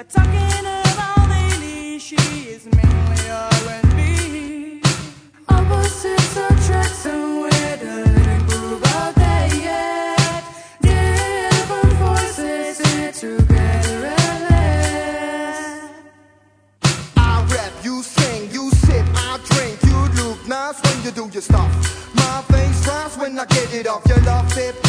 talking about lately, she is mainly R&B. Opposites attract, and we're the living proof of that yet. Different voices sit together at last. I rap, you sing, you sip, I drink. You look nice when you do your stuff. My face dries when I get it off. You love it.